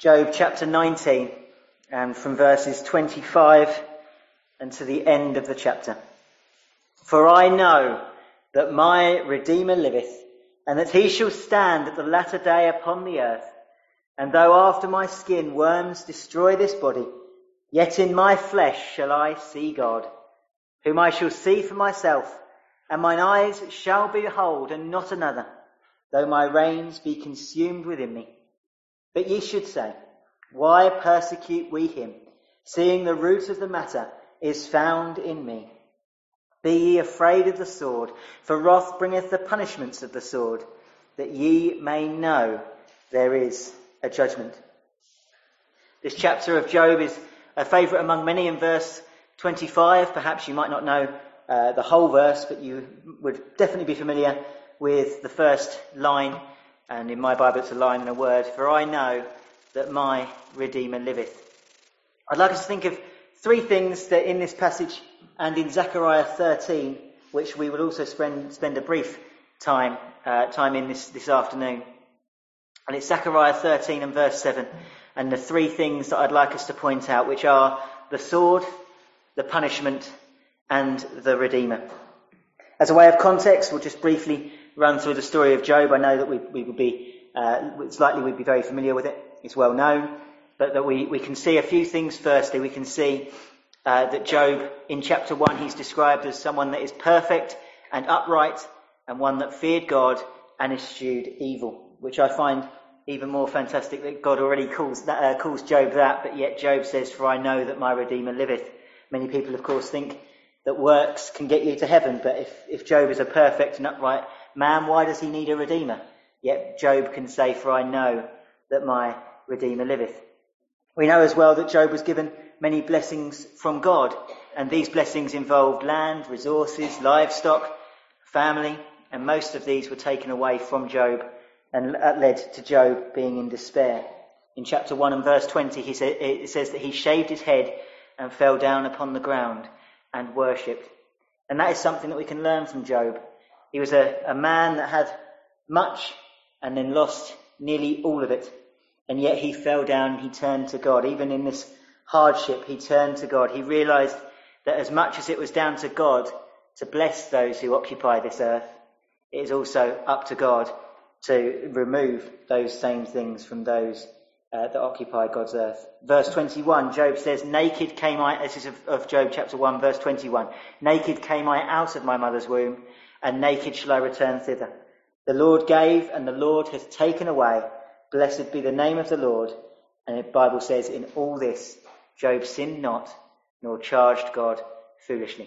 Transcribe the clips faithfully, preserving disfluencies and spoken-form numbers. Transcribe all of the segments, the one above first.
Job chapter nineteen, and from verses twenty-five and to the end of the chapter. For I know that my Redeemer liveth, and that he shall stand at the latter day upon the earth. And though after my skin worms destroy this body, yet in my flesh shall I see God, whom I shall see for myself, and mine eyes shall behold, and not another, though my reins be consumed within me. But ye should say, why persecute we him, seeing the root of the matter is found in me? Be ye afraid of the sword, for wrath bringeth the punishments of the sword, that ye may know there is a judgment. This chapter of Job is a favourite among many. In verse twenty-five, perhaps you might not know uh, the whole verse, but you would definitely be familiar with the first line, and in my Bible it's a line and a word. For I know that my Redeemer liveth. I'd like us to think of three things that in this passage and in Zechariah thirteen, which we will also spend spend a brief time uh, time in this, this afternoon. And it's Zechariah thirteen and verse seven, and the three things that I'd like us to point out, which are the sword, the punishment, and the Redeemer. As a way of context, we'll just briefly run through the story of Job. I know that we, we will be, uh, it's likely we'd be very familiar with it. It's well known, but that we, we can see a few things. Firstly, we can see uh, that Job, in chapter one, he's described as someone that is perfect and upright, and one that feared God and eschewed evil, which I find even more fantastic that God already calls that, uh, calls Job that, but yet Job says, for I know that my Redeemer liveth. Many people, of course, think that works can get you to heaven, but if, if Job is a perfect and upright man, why does he need a Redeemer? Yet Job can say, for I know that my Redeemer liveth. We know as well that Job was given many blessings from God, and these blessings involved land, resources, livestock, family, and most of these were taken away from Job, and that led to Job being in despair. In chapter one and verse twenty, he sa- it says that he shaved his head and fell down upon the ground and worshipped. And that is something that we can learn from Job. He was a, a man that had much and then lost nearly all of it. And yet he fell down and he turned to God. Even in this hardship, he turned to God. He realised that as much as it was down to God to bless those who occupy this earth, it is also up to God to remove those same things from those uh, that occupy God's earth. Verse twenty-one, Job says, naked came I, this is of, of Job chapter one, verse twenty-one, naked came I out of my mother's womb, and naked shall I return thither. The Lord gave, and the Lord hath taken away. Blessed be the name of the Lord. And the Bible says, in all this, Job sinned not, nor charged God foolishly.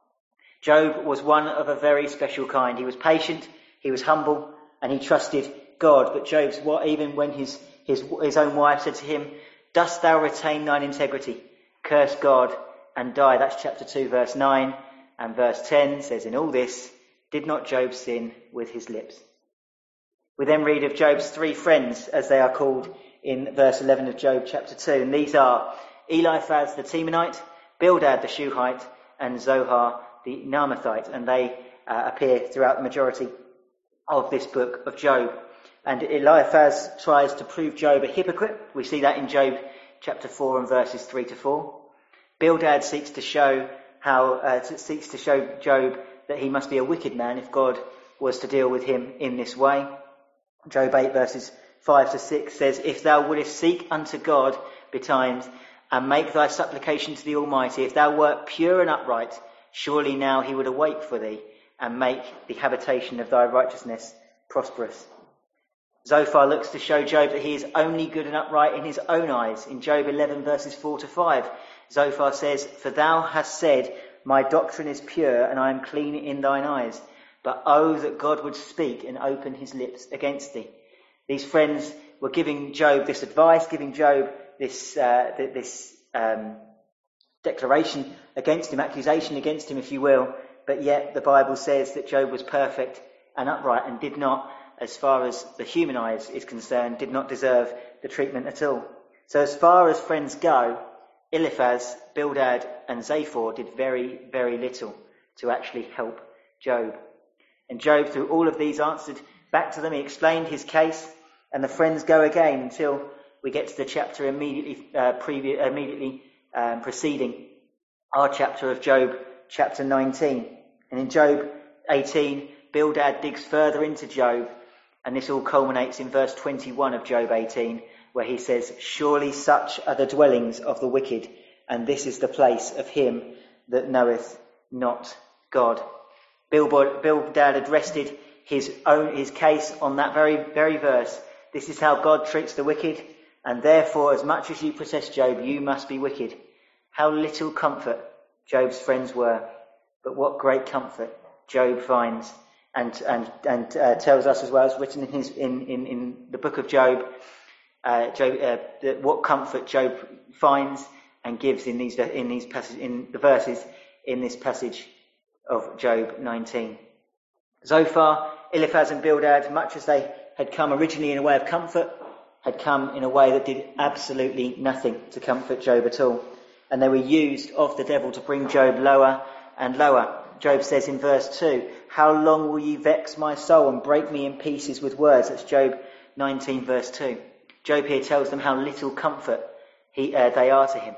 Job was one of a very special kind. He was patient, he was humble, and he trusted God. But Job's, what, even when his, his, his own wife said to him, dost thou retain thine integrity? Curse God and die. That's chapter two, verse nine. And verse ten says, in all this, did not Job sin with his lips? We then read of Job's three friends, as they are called in verse eleven of Job chapter two. And these are Eliphaz the Temanite, Bildad the Shuhite, and Zohar the Naamathite. And they uh, appear throughout the majority of this book of Job. And Eliphaz tries to prove Job a hypocrite. We see that in Job chapter four and verses three to four. Bildad seeks to show how uh, seeks to show Job that he must be a wicked man if God was to deal with him in this way. Job eight verses five to six says, if thou wouldest seek unto God betimes, and make thy supplication to the Almighty, if thou wert pure and upright, surely now he would awake for thee, and make the habitation of thy righteousness prosperous. Zophar looks to show Job that he is only good and upright in his own eyes. In Job eleven verses four to five, Zophar says, for thou hast said, my doctrine is pure, and I am clean in thine eyes. But oh, that God would speak and open his lips against thee. These friends were giving Job this advice, giving Job this uh, this um, declaration against him, accusation against him, if you will. But yet the Bible says that Job was perfect and upright and did not, as far as the human eyes is concerned, did not deserve the treatment at all. So as far as friends go, Eliphaz, Bildad and Zophar did very, very little to actually help Job. And Job, through all of these, answered back to them. He explained his case, and the friends go again until we get to the chapter immediately uh, previ- immediately um, preceding our chapter of Job, chapter nineteen. And in Job eighteen, Bildad digs further into Job, and this all culminates in verse twenty-one of Job eighteen, where he says, "Surely such are the dwellings of the wicked, and this is the place of him that knoweth not God." Bildad addressed his own his case on that very very verse. This is how God treats the wicked, and therefore, as much as you possess Job, you must be wicked. How little comfort Job's friends were, but what great comfort Job finds, and and and uh, tells us as well. It's written in his in in, in the book of Job. Uh, Job uh, that what comfort Job finds and gives in these in these passages in the verses in this passage of Job nineteen. Zophar, Eliphaz and Bildad, much as they had come originally in a way of comfort, had come in a way that did absolutely nothing to comfort Job at all. And they were used of the devil to bring Job lower and lower. Job says in verse two, "How long will ye vex my soul and break me in pieces with words?" That's Job nineteen verse two. Job here tells them how little comfort he, uh, they are to him.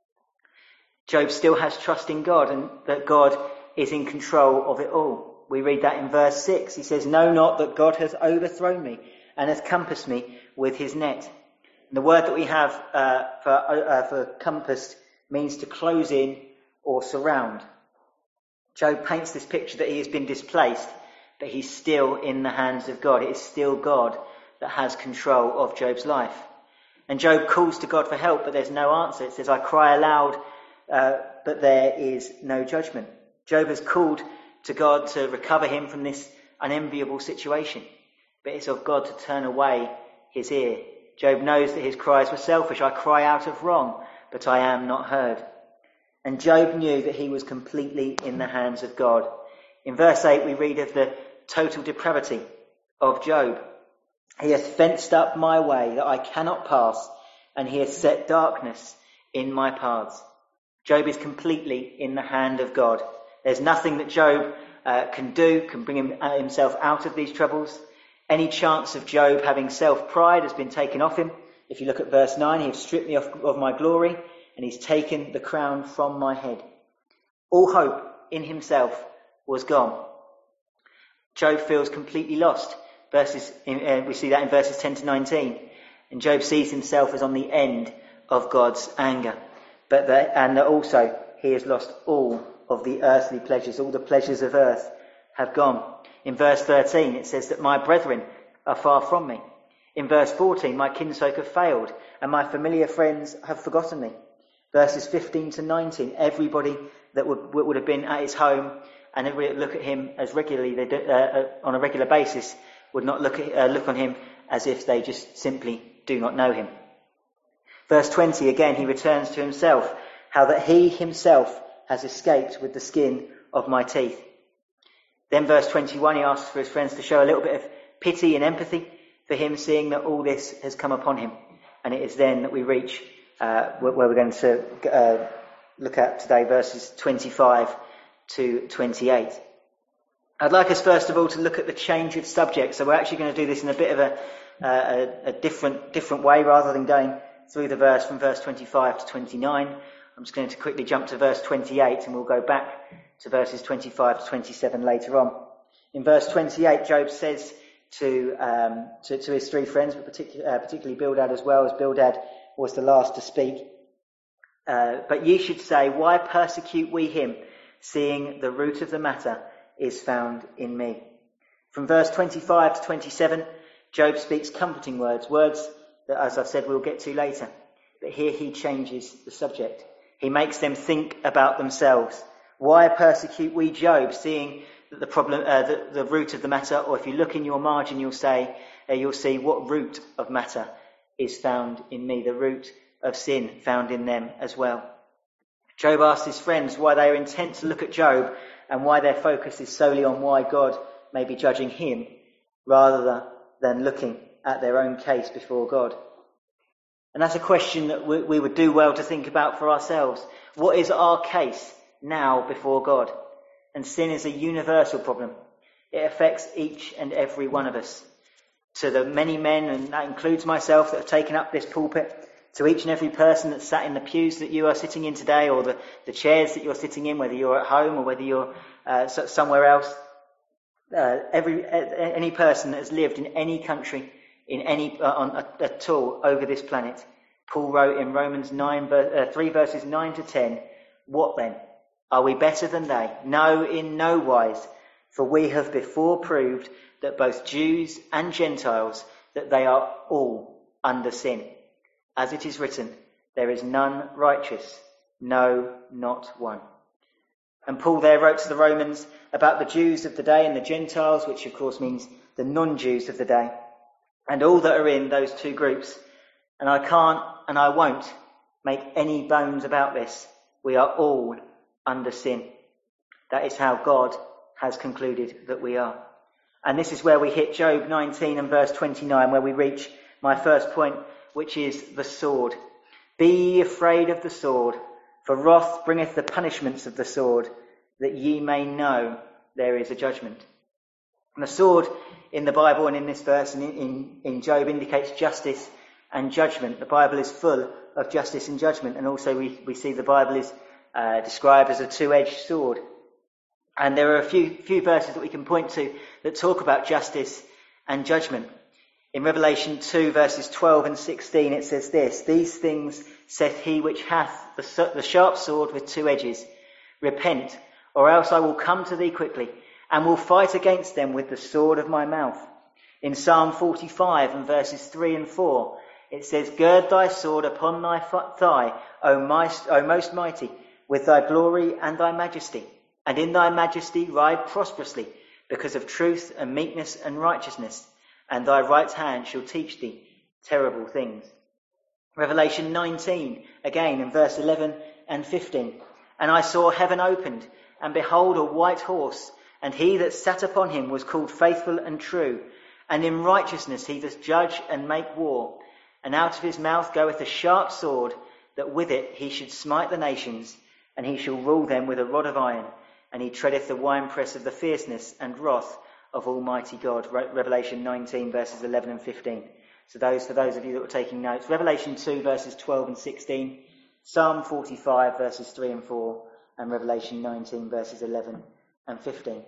Job still has trust in God, and that God is in control of it all. We read that in verse six. He says, "Know not that God hath overthrown me and hath compassed me with his net." And the word that we have uh, for, uh, for compassed means to close in or surround. Job paints this picture that he has been displaced, but he's still in the hands of God. It is still God that has control of Job's life. And Job calls to God for help, but there's no answer. It says, "I cry aloud, uh, but there is no judgment." Job has called to God to recover him from this unenviable situation, but it's of God to turn away his ear. Job knows that his cries were selfish. "I cry out of wrong, but I am not heard." And Job knew that he was completely in the hands of God. In verse eight, we read of the total depravity of Job. "He hath fenced up my way that I cannot pass, and he hath set darkness in my paths." Job is completely in the hand of God. There's nothing that Job uh, can do, can bring him, uh, himself out of these troubles. Any chance of Job having self-pride has been taken off him. If you look at verse nine, "He hath stripped me of, of my glory, and he's taken the crown from my head." All hope in himself was gone. Job feels completely lost. Verses, uh, we see that in verses ten to nineteen. And Job sees himself as on the end of God's anger. But that, and that also he has lost all of the earthly pleasures. All the pleasures of earth have gone. In verse thirteen, it says that my brethren are far from me. In verse fourteen, my kinsfolk have failed, and my familiar friends have forgotten me. Verses fifteen to nineteen, everybody that would, would have been at his home and everybody look at him as regularly, they do, uh, on a regular basis, would not look at, uh, look on him as if they just simply do not know him. Verse twenty, again, he returns to himself, how that he himself has escaped with the skin of my teeth. Then verse twenty-one, he asks for his friends to show a little bit of pity and empathy for him, seeing that all this has come upon him. And it is then that we reach uh, where we're going to uh, look at today, verses twenty-five to twenty-eight. I'd like us first of all to look at the change of subject. So we're actually going to do this in a bit of a, uh, a, a different different way, rather than going through the verse from verse twenty-five to twenty-nine. I'm just going to quickly jump to verse twenty-eight, and we'll go back to verses twenty-five to twenty-seven later on. In verse twenty-eight, Job says to um, to, to his three friends, but particularly, uh, particularly Bildad as well, as Bildad was the last to speak. Uh, but ye should say, why persecute we him, seeing the root of the matter is found in me? From verse twenty-five to twenty-seven, Job speaks comforting words, words that, as I've said, we'll get to later. But here he changes the subject. He makes them think about themselves. Why persecute we Job, seeing that the problem, uh, the, the root of the matter, or if you look in your margin, you'll say, uh, you'll see what root of matter is found in me, the root of sin found in them as well. Job asks his friends why they are intent to look at Job and why their focus is solely on why God may be judging him, rather than looking at their own case before God. And that's a question that we, we would do well to think about for ourselves. What is our case now before God? And sin is a universal problem. It affects each and every one of us. to the many men, and that includes myself, that have taken up this pulpit, to each and every person that's sat in the pews that you are sitting in today, or the, the chairs that you're sitting in, whether you're at home or whether you're uh, somewhere else, uh, every any person that has lived in any country, in any uh, on at all over this planet. Paul wrote in Romans nine, uh, three verses nine to ten, "What then? Are we better than they? No, in no wise. For we have before proved that both Jews and Gentiles, that they are all under sin. As it is written, there is none righteous, no, not one." And Paul there wrote to the Romans about the Jews of the day and the Gentiles, which of course means the non-Jews of the day, and all that are in those two groups. And I can't and I won't make any bones about this. We are all under sin. That is how God has concluded that we are. And this is where we hit Job nineteen and verse twenty-nine, where we reach my first point, which is the sword. "Be ye afraid of the sword, for wrath bringeth the punishments of the sword, that ye may know there is a judgment." And the sword in the Bible and in this verse and in, in, in Job indicates justice and judgment. The Bible is full of justice and judgment, and also we, we see the Bible is uh, described as a two-edged sword. And there are a few few verses that we can point to that talk about justice and judgment. In Revelation two, verses twelve and sixteen, it says this: "These things saith he which hath the, the sharp sword with two edges. Repent, or else I will come to thee quickly, and will fight against them with the sword of my mouth." In Psalm forty-five and verses three and four, it says, "Gird thy sword upon thy thigh, O, my, O most mighty, with thy glory and thy majesty. And in thy majesty ride prosperously, because of truth and meekness and righteousness. And thy right hand shall teach thee terrible things." Revelation nineteen, again in verse eleven and fifteen. "And I saw heaven opened, and behold a white horse, and he that sat upon him was called Faithful and True. And in righteousness he doth judge and make war. And out of his mouth goeth a sharp sword, that with it he should smite the nations, and he shall rule them with a rod of iron. And he treadeth the winepress of the fierceness and wrath of Almighty God." Re- Revelation nineteen, verses eleven and fifteen. So those, for those of you that were taking notes, Revelation two, verses twelve and sixteen, Psalm forty-five, verses three and four, and Revelation nineteen, verses eleven and fifteen.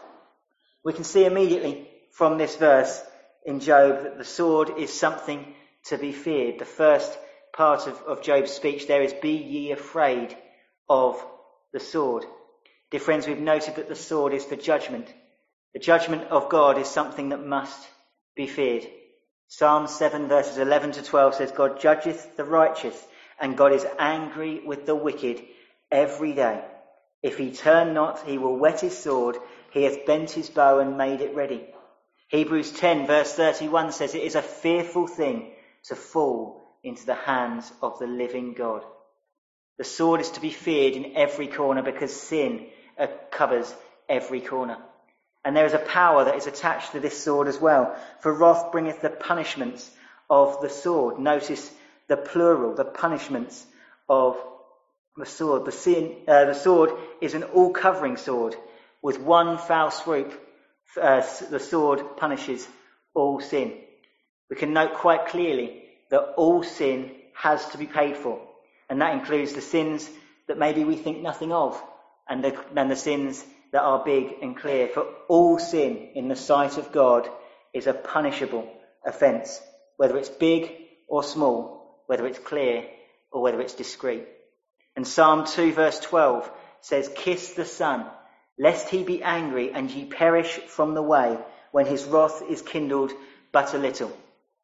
We can see immediately from this verse in Job that the sword is something to be feared. The first part of, of Job's speech there is, "Be ye afraid of the sword." Dear friends, we've noted that the sword is for judgment. The judgment of God is something that must be feared. Psalm seven, verses eleven to twelve says, "God judgeth the righteous, and God is angry with the wicked every day. If he turn not, he will whet his sword. He hath bent his bow and made it ready." Hebrews ten, verse thirty-one says, "It is a fearful thing to fall into the hands of the living God." The sword is to be feared in every corner, because sin uh, covers every corner. And there is a power that is attached to this sword as well. "For wrath bringeth the punishments of the sword." Notice the plural, the punishments of the sword. The, sin, uh, the sword is an all-covering sword. With one foul swoop, uh, the sword punishes all sin. We can note quite clearly that all sin has to be paid for. And that includes the sins that maybe we think nothing of, and the, and the sins that are big and clear. For all sin in the sight of God is a punishable offence, whether it's big or small, whether it's clear or whether it's discreet. And Psalm two, verse twelve says, "Kiss the Son, lest he be angry, and ye perish from the way, when his wrath is kindled but a little."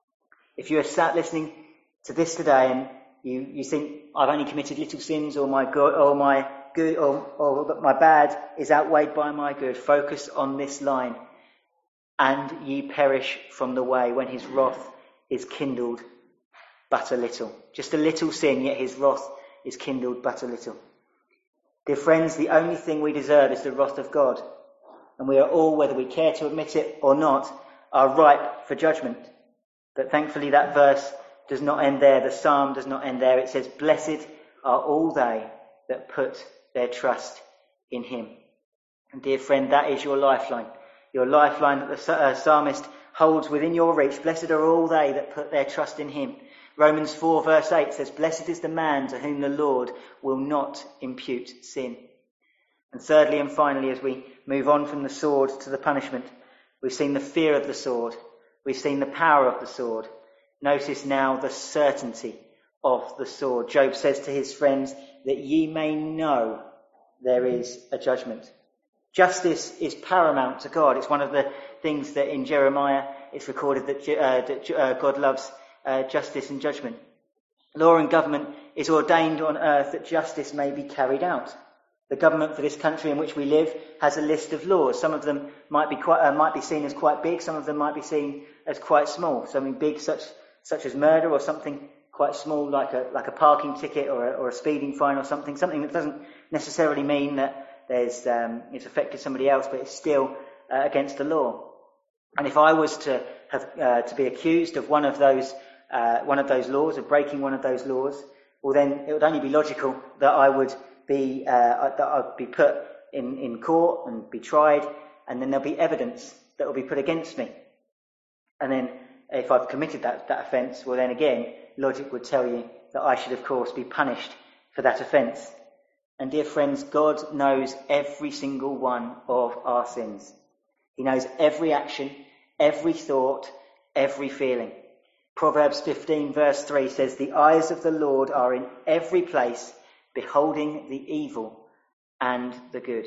If you are sat listening to this today and you, you think, "I've only committed little sins, or my good, or my good, or, or that my bad is outweighed by my good," focus on this line: "And ye perish from the way, when his wrath is kindled but a little." Just a little sin, yet his wrath is kindled but a little. Dear friends, the only thing we deserve is the wrath of God. And we are all, whether we care to admit it or not, are ripe for judgment. But thankfully that verse does not end there. The psalm does not end there. It says, "Blessed are all they that put their trust in him." And dear friend, that is your lifeline. Your lifeline that the uh, psalmist holds within your reach. Blessed are all they that put their trust in him. Romans four verse eight says, blessed is the man to whom the Lord will not impute sin. And thirdly and finally, as we move on from the sword to the punishment, we've seen the fear of the sword. We've seen the power of the sword. Notice now the certainty of the sword. Job says to his friends that ye may know there is a judgment. Justice is paramount to God. It's one of the things that in Jeremiah it's recorded that, uh, that uh, God loves uh, justice and judgment. Law and government is ordained on earth that justice may be carried out. The government for this country in which we live has a list of laws. Some of them might be quite, uh, might be seen as quite big. Some of them might be seen as quite small. Something big, such such as murder, or something quite small, like a like a parking ticket or a, or a speeding fine or something. Something that doesn't necessarily mean that there's um, it's affected somebody else, but it's still uh, against the law. And if I was to have uh, to be accused of one of those uh, one of those laws, of breaking one of those laws, well, then it would only be logical that I would. Be uh, that I'd be put in, in court and be tried, and then there'll be evidence that will be put against me. And then if I've committed that, that offence, well then again, logic would tell you that I should of course be punished for that offence. And dear friends, God knows every single one of our sins. He knows every action, every thought, every feeling. Proverbs fifteen verse three says, the eyes of the Lord are in every place, beholding the evil and the good.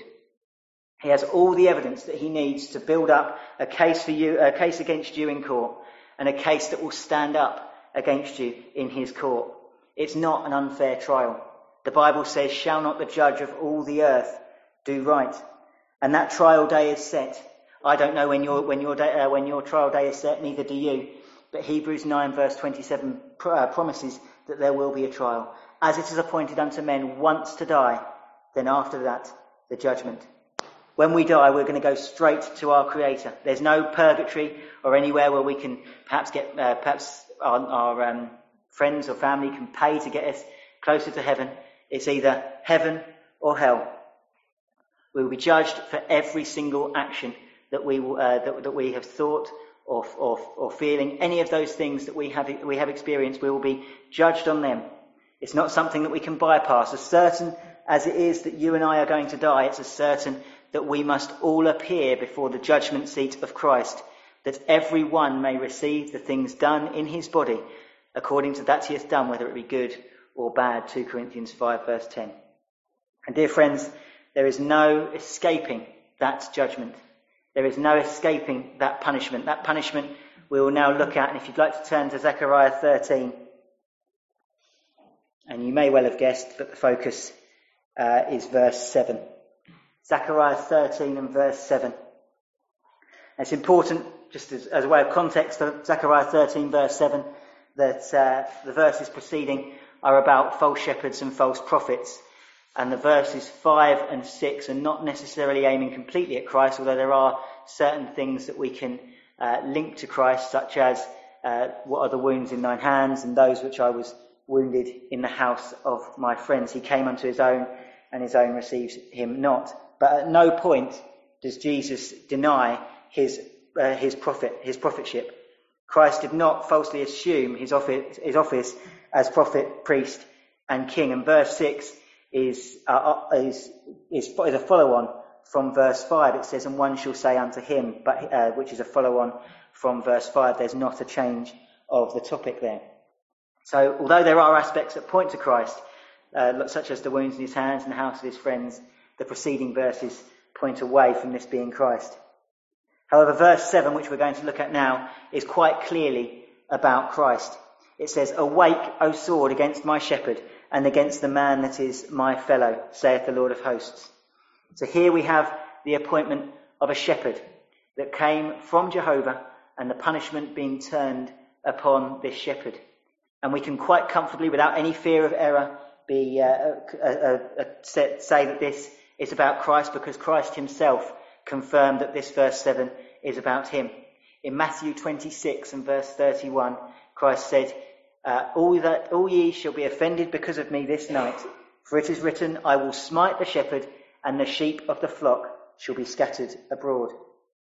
He has all the evidence that he needs to build up a case for you, a case against you in court, and a case that will stand up against you in his court. It's not an unfair trial. The Bible says, shall not the judge of all the earth do right? And that trial day is set. I don't know when your when your day, uh, when your trial day is set, neither do you. But Hebrews nine verse twenty-seven pr- uh, promises that there will be a trial. As it is appointed unto men once to die, then after that, the judgment. When we die, we're going to go straight to our Creator. There's no purgatory or anywhere where we can perhaps get, uh, perhaps our, our um, friends or family can pay to get us closer to heaven. It's either heaven or hell. We will be judged for every single action that we uh, that, that we have thought or, or or feeling. Any of those things that we have we have experienced, we will be judged on them. It's not something that we can bypass. As certain as it is that you and I are going to die, it's as certain that we must all appear before the judgment seat of Christ, that every one may receive the things done in his body according to that he hath done, whether it be good or bad. Second Corinthians five verse ten. And dear friends, there is no escaping that judgment. There is no escaping that punishment. That punishment we will now look at. And if you'd like to turn to Zechariah thirteen, and you may well have guessed, but the focus uh, is verse seven. Zechariah thirteen and verse seven. And it's important, just as, as a way of context for Zechariah thirteen verse seven, that uh, the verses preceding are about false shepherds and false prophets. And the verses five and six are not necessarily aiming completely at Christ, although there are certain things that we can uh, link to Christ, such as uh, what are the wounds in thine hands, and those which I was wounded in the house of my friends. He came unto his own, and his own received him not. But at no point does Jesus deny his uh, his prophet his prophetship. Christ did not falsely assume his office, his office as prophet, priest, and king. And verse six is uh, is, is is a follow-on from verse five. It says, "And one shall say unto him," but uh, which is a follow-on from verse five. There's not a change of the topic there. So, although there are aspects that point to Christ, uh, such as the wounds in his hands and the house of his friends, the preceding verses point away from this being Christ. However, verse seven, which we're going to look at now, is quite clearly about Christ. It says, "Awake, O sword, against my shepherd, and against the man that is my fellow, saith the Lord of hosts." So here we have the appointment of a shepherd that came from Jehovah, and the punishment being turned upon this shepherd. And we can quite comfortably, without any fear of error, be uh, uh, uh, uh, say that this is about Christ, because Christ himself confirmed that this verse seven is about him. In Matthew twenty-six and verse thirty-one, Christ said, uh, all that all ye shall be offended because of me this night, for it is written, I will smite the shepherd, and the sheep of the flock shall be scattered abroad.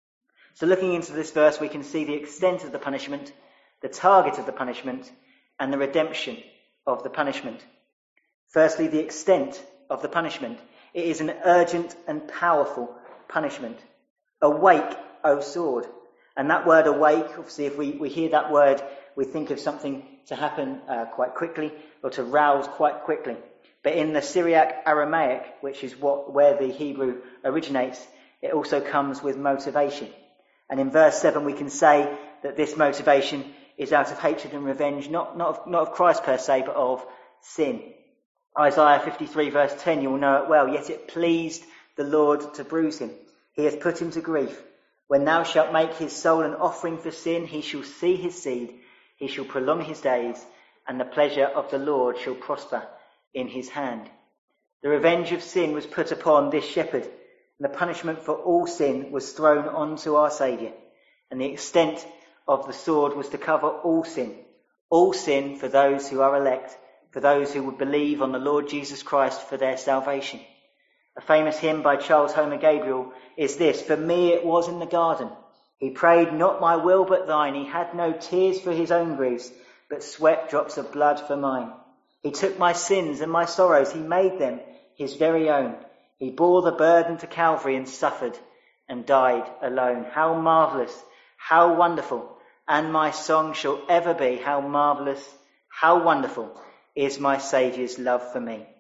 So looking into this verse, we can see the extent of the punishment, the target of the punishment, and the redemption of the punishment. Firstly, the extent of the punishment. It is an urgent and powerful punishment. Awake, O sword. And that word awake, obviously if we, we hear that word, we think of something to happen uh, quite quickly, or to rouse quite quickly. But in the Syriac Aramaic, which is what where the Hebrew originates, it also comes with motivation. And in verse seven we can say that this motivation is out of hatred and revenge, not, not, of, not of Christ per se, but of sin. Isaiah fifty-three verse ten, you will know it well. Yet it pleased the Lord to bruise him. He hath put him to grief. When thou shalt make his soul an offering for sin, he shall see his seed, he shall prolong his days, and the pleasure of the Lord shall prosper in his hand. The revenge of sin was put upon this shepherd, and the punishment for all sin was thrown onto our Saviour. And the extent of the sword was to cover all sin, all sin for those who are elect, for those who would believe on the Lord Jesus Christ for their salvation. A famous hymn by Charles Homer Gabriel is this: For me it was in the garden. He prayed, not my will but thine. He had no tears for his own griefs, but sweat drops of blood for mine. He took my sins and my sorrows. He made them his very own. He bore the burden to Calvary and suffered and died alone. How marvellous, how wonderful, and my song shall ever be, how marvellous, how wonderful is my Saviour's love for me.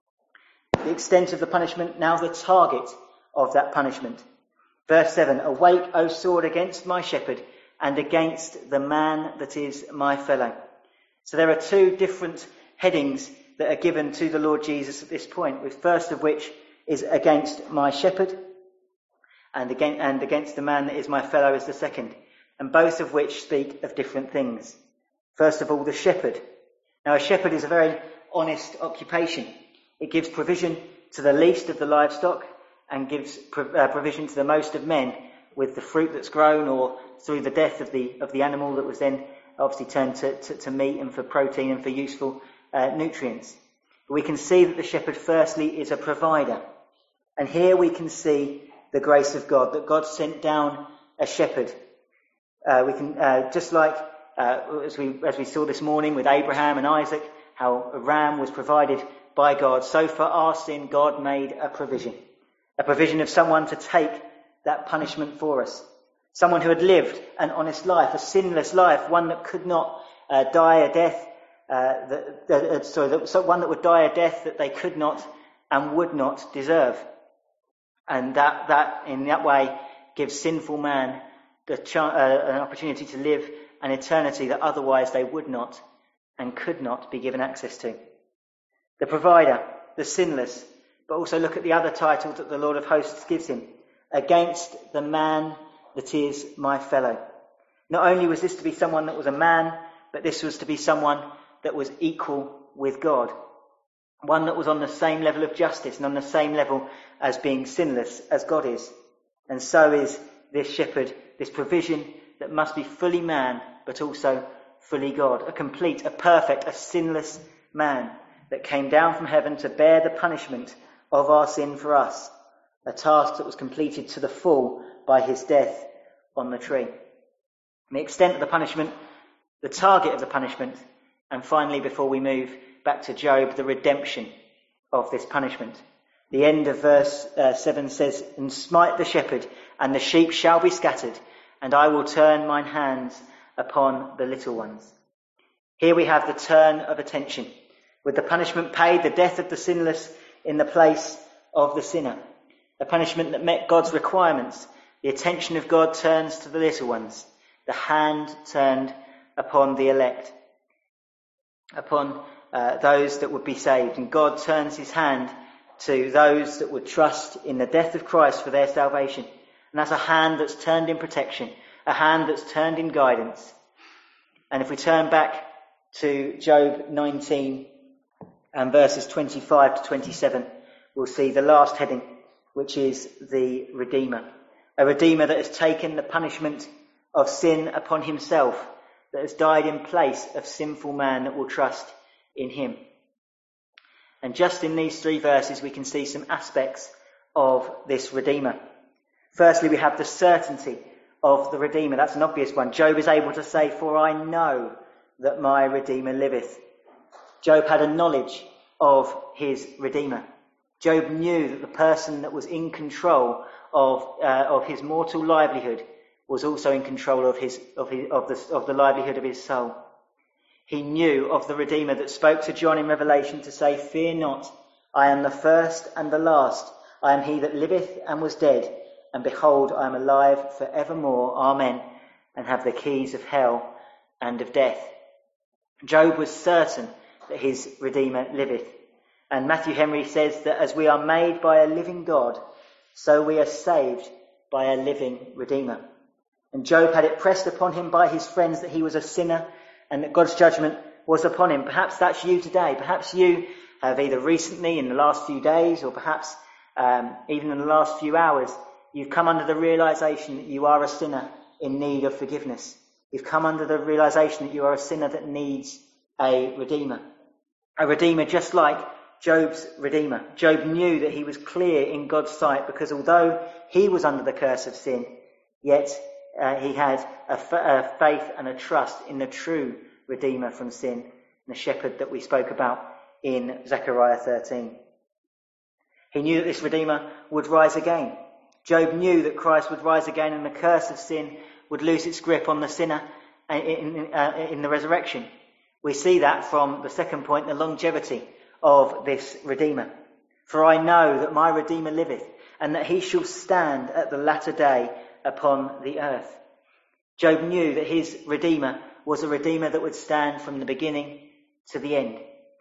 The extent of the punishment, now the target of that punishment. Verse seven, awake, O sword, against my shepherd, and against the man that is my fellow. So there are two different headings that are given to the Lord Jesus at this point, with first of which is against my shepherd, and against, and against the man that is my fellow is the second, and both of which speak of different things. First of all, the shepherd. Now, a shepherd is a very honest occupation. It gives provision to the least of the livestock and gives provision to the most of men with the fruit that's grown, or through the death of the of the animal that was then obviously turned to, to, to meat and for protein and for useful uh, nutrients. But we can see that the shepherd firstly is a provider. And here we can see the grace of God, that God sent down a shepherd. Uh, we can, uh, just like uh, as we as we saw this morning with Abraham and Isaac, how a ram was provided by God, so for our sin God made a provision. A provision of someone to take that punishment for us. Someone who had lived an honest life, a sinless life, one that could not uh, die a death, uh, that, that, sorry, that, so one that would die a death that they could not and would not deserve. And that, that in that way gives sinful man the ch- uh, an opportunity to live an eternity that otherwise they would not and could not be given access to. The provider, the sinless, but also look at the other title that the Lord of hosts gives him, against the man that is my fellow. Not only was this to be someone that was a man, but this was to be someone that was equal with God. One that was on the same level of justice and on the same level as being sinless as God is. And so is this shepherd, this provision that must be fully man, but also fully God. A complete, a perfect, a sinless man that came down from heaven to bear the punishment of our sin for us. A task that was completed to the full by his death on the tree. And the extent of the punishment, the target of the punishment, and finally, before we move back to Job, the redemption of this punishment. The end of verse uh, seven says, and smite the shepherd, and the sheep shall be scattered, and I will turn mine hands upon the little ones. Here we have the turn of attention. With the punishment paid, the death of the sinless in the place of the sinner. A punishment that met God's requirements. The attention of God turns to the little ones. The hand turned upon the elect. Upon uh, those that would be saved. And God turns his hand to those that would trust in the death of Christ for their salvation. And that's a hand that's turned in protection. A hand that's turned in guidance. And if we turn back to Job nineteen and verses twenty-five to twenty-seven, we'll see the last heading, which is the Redeemer. A Redeemer that has taken the punishment of sin upon himself, that has died in place of sinful man that will trust in him. And just in these three verses we can see some aspects of this Redeemer. Firstly, we have the certainty of the Redeemer. That's an obvious one. Job is able to say, "For I know that my Redeemer liveth." Job had a knowledge of his Redeemer. Job knew that the person that was in control of uh, of his mortal livelihood was also in control of his of his of the of the livelihood of his soul. He knew of the Redeemer that spoke to John in Revelation to say, "Fear not, I am the first and the last. I am he that liveth and was dead, and behold, I am alive for evermore. Amen. And have the keys of hell and of death." Job was certain that his Redeemer liveth. And Matthew Henry says that as we are made by a living God, so we are saved by a living Redeemer. And Job had it pressed upon him by his friends that he was a sinner and that God's judgment was upon him. Perhaps that's you today. Perhaps you have either recently in the last few days or perhaps um, even in the last few hours, you've come under the realization that you are a sinner in need of forgiveness. You've come under the realization that you are a sinner that needs a Redeemer. A Redeemer just like Job's Redeemer. Job knew that he was clear in God's sight because although he was under the curse of sin, yet uh, he had a, f- a faith and a trust in the true Redeemer from sin, the shepherd that we spoke about in Zechariah thirteen. He knew that this Redeemer would rise again. Job knew that Christ would rise again and the curse of sin would lose its grip on the sinner in, in, uh, in the resurrection. We see that from the second point, the longevity of this Redeemer. "For I know that my Redeemer liveth, and that he shall stand at the latter day upon the earth." Job knew that his Redeemer was a Redeemer that would stand from the beginning to the end,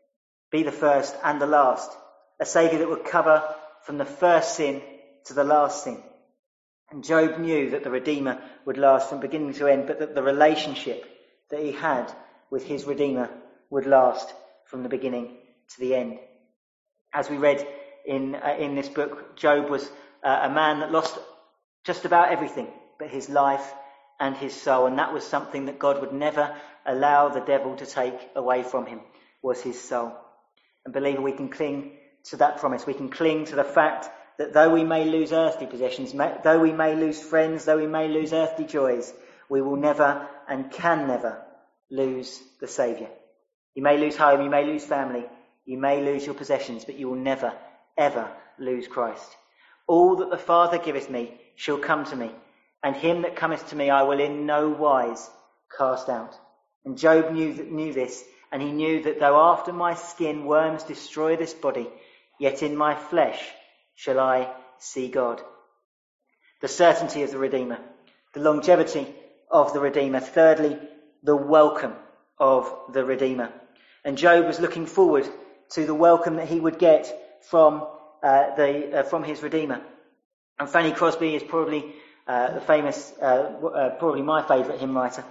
be the first and the last, a Saviour that would cover from the first sin to the last sin. And Job knew that the Redeemer would last from beginning to end, but that the relationship that he had with his Redeemer would last from the beginning to the end. As we read in uh, in this book, Job was uh, a man that lost just about everything but his life and his soul, and that was something that God would never allow the devil to take away from him, was his soul. And believer, we can cling to that promise. We can cling to the fact that though we may lose earthly possessions, may, though we may lose friends, though we may lose earthly joys, we will never and can never lose the Saviour. You may lose home, you may lose family, you may lose your possessions, but you will never, ever lose Christ. "All that the Father giveth me shall come to me, and him that cometh to me I will in no wise cast out." And Job knew that, knew this, and he knew that though after my skin worms destroy this body, yet in my flesh shall I see God. The certainty of the Redeemer, the longevity of the Redeemer. Thirdly, the welcome of the Redeemer. And Job was looking forward to the welcome that he would get from uh, the uh, from his Redeemer. And Fanny Crosby is probably uh, the famous, uh, uh, probably my favourite hymn writer.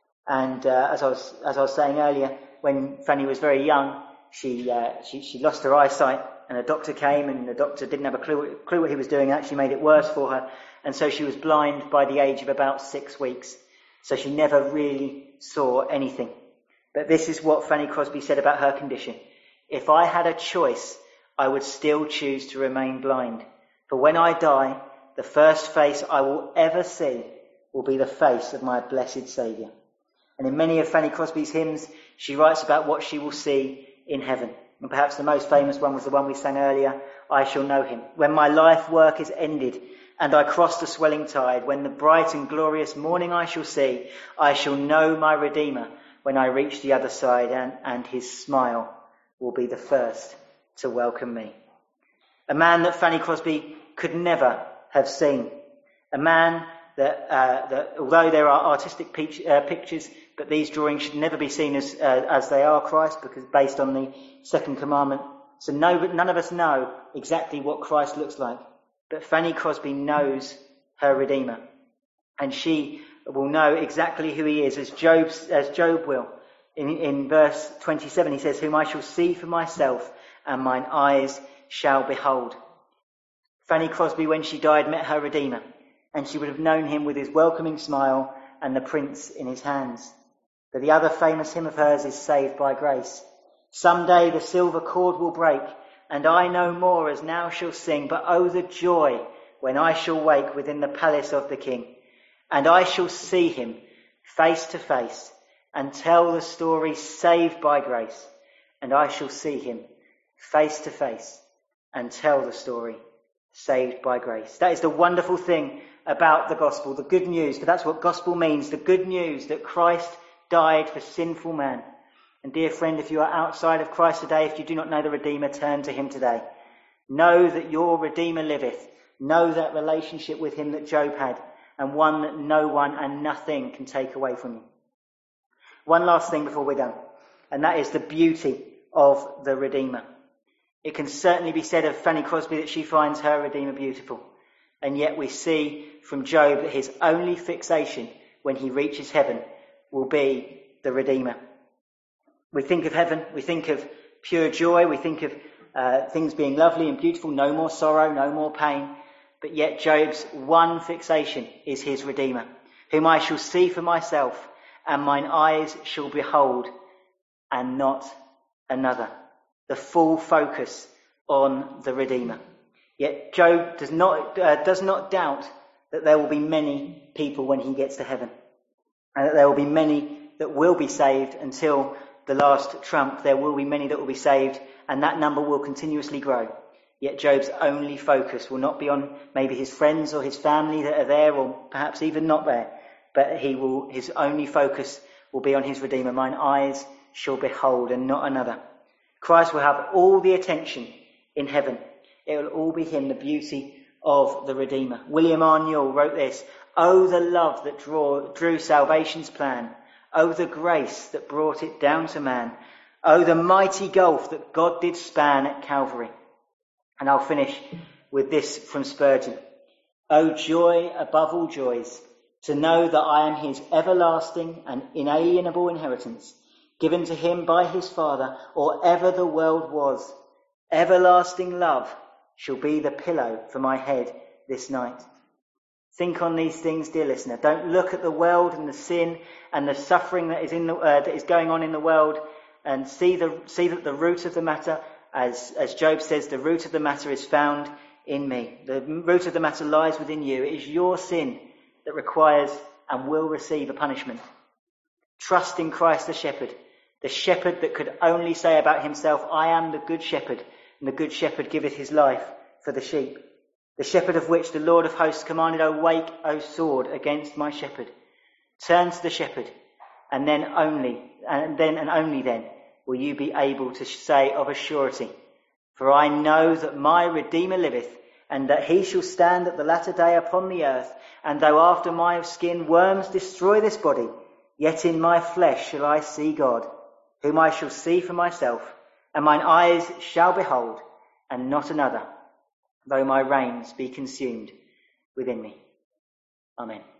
And uh, as I was as I was saying earlier, when Fanny was very young, she uh, she she lost her eyesight, and a doctor came, and the doctor didn't have a clue clue what he was doing. Actually, made it worse for her, and so she was blind by the age of about six weeks. So she never really saw anything. But this is what Fanny Crosby said about her condition: "If I had a choice, I would still choose to remain blind. For when I die, the first face I will ever see will be the face of my blessed Saviour." And in many of Fanny Crosby's hymns, she writes about what she will see in heaven. And perhaps the most famous one was the one we sang earlier, "I shall know him. When my life work is ended and I cross the swelling tide, when the bright and glorious morning I shall see, I shall know my Redeemer when I reach the other side, and, and his smile will be the first to welcome me." A man that Fanny Crosby could never have seen. A man that, uh, that although there are artistic peach, uh, pictures, but these drawings should never be seen as uh, as they are Christ, because based on the second commandment. So no, none of us know exactly what Christ looks like. But Fanny Crosby knows her Redeemer. And she will know exactly who he is, as Job, as Job will. In, in verse twenty-seven, he says, "Whom I shall see for myself, and mine eyes shall behold." Fanny Crosby, when she died, met her Redeemer, and she would have known him with his welcoming smile and the prince in his hands. But the other famous hymn of hers is "Saved by Grace." "Someday the silver cord will break, and I no more as now shall sing, but oh the joy when I shall wake within the palace of the King, and I shall see him face to face and tell the story saved by grace. And I shall see him face to face and tell the story saved by grace. That is the wonderful thing about the gospel, the good news, but that's what gospel means, the good news that Christ died for sinful man. And dear friend, if you are outside of Christ today, if you do not know the Redeemer, turn to him today. Know that your Redeemer liveth. Know that relationship with him that Job had, and one that no one and nothing can take away from you. One last thing before we're done, and that is the beauty of the Redeemer. It can certainly be said of Fanny Crosby that she finds her Redeemer beautiful. And yet we see from Job that his only fixation when he reaches heaven will be the Redeemer. We think of heaven, we think of pure joy, we think of uh, things being lovely and beautiful, no more sorrow, no more pain. But yet Job's one fixation is his Redeemer, whom I shall see for myself, and mine eyes shall behold, and not another. The full focus on the Redeemer. Yet Job does not uh, does not doubt that there will be many people when he gets to heaven, and that there will be many that will be saved until the last trump. There will be many that will be saved, and that number will continuously grow. Yet Job's only focus will not be on maybe his friends or his family that are there, or perhaps even not there, but he will. His only focus will be on his Redeemer. Mine eyes shall behold, and not another. Christ will have all the attention in heaven. It will all be him, the beauty of the Redeemer. William Arnewell wrote this: "Oh, the love that draw, drew salvation's plan. Oh, the grace that brought it down to man. Oh, the mighty gulf that God did span at Calvary." And I'll finish with this from Spurgeon: "Oh, joy above all joys, to know that I am his everlasting and inalienable inheritance, given to him by his Father, or ever the world was. Everlasting love shall be the pillow for my head this night." Think on these things, dear listener. Don't look at the world and the sin and the suffering that is in the uh, that is going on in the world, and see the see that the root of the matter, as as Job says, the root of the matter is found in me. The root of the matter lies within you. It is your sin that requires and will receive a punishment. Trust in Christ the shepherd, the shepherd that could only say about himself, "I am the good shepherd, and the good shepherd giveth his life for the sheep." The shepherd of which the Lord of hosts commanded, "Awake, O sword, against my shepherd." Turn to the shepherd, and then only, and then and only then will you be able to say of a surety, "For I know that my Redeemer liveth, and that he shall stand at the latter day upon the earth. And though after my skin worms destroy this body, yet in my flesh shall I see God, whom I shall see for myself, and mine eyes shall behold, and not another, though my reins be consumed within me." Amen.